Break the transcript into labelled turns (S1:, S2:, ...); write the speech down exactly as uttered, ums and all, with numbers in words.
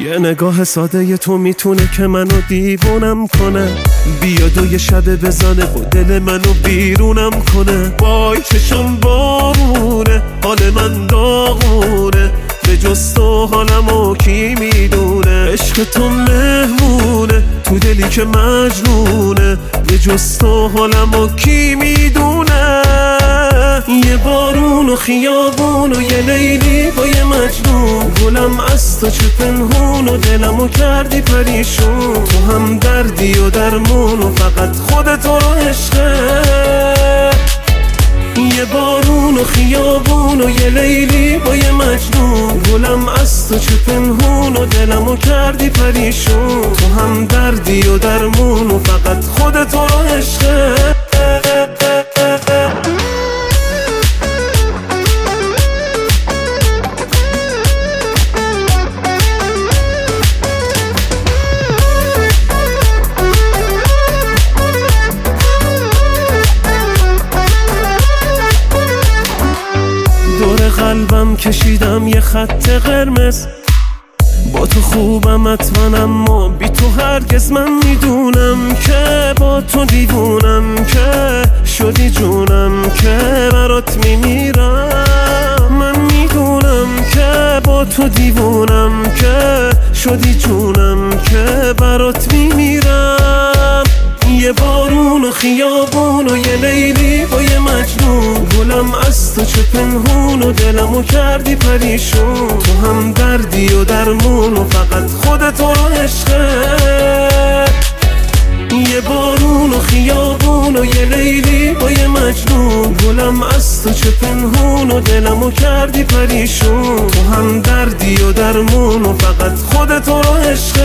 S1: یه نگاه ساده تو میتونه که منو دیوونم کنه، بیاد و یه شب بزنه و دل منو بیرونم کنه. وای چشم بارونه، حال من داغونه، به جز تو حالمو کی میدونه. عشق تو مهمونه تو دلی که مجنونه، به جز تو حالمو کی میدونه. یه بارون و خیابون و یه لیلی با یه مجنون، گلم از تو چه پنهون و دلمو کردی پریشون. تو هم دردی و درمون و فقط خودت رو عشقه. یه بارون و خیابون و یه لیلی با یه مجنون، گلم از تو چه پنهون و دلمو کردی پریشون. تو هم دردی و درمون و فقط خودت رو عشقه. قلبم کشیدم یه خط قرمز، با تو خوبم حتما اما بی تو هرگز. من میدونم که با تو دیوونم، که شدی جونم، که برات میمیرم. من میدونم که با تو دیوونم، که شدی جونم، که برات میمیرم. یه بارون و خیابون و یه لیلی با یه مجنون، گلم از تو چه پنهون و دلمو کردی پریشون. تو هم دردی و درمون و فقط خودت رو عشقه. یه بارون و خیابون و یه لیلی با یه مجنون، گلم از تو چه پنهون و دلمو کردی پریشون. تو هم دردی و درمون و فقط خودت رو عشقه.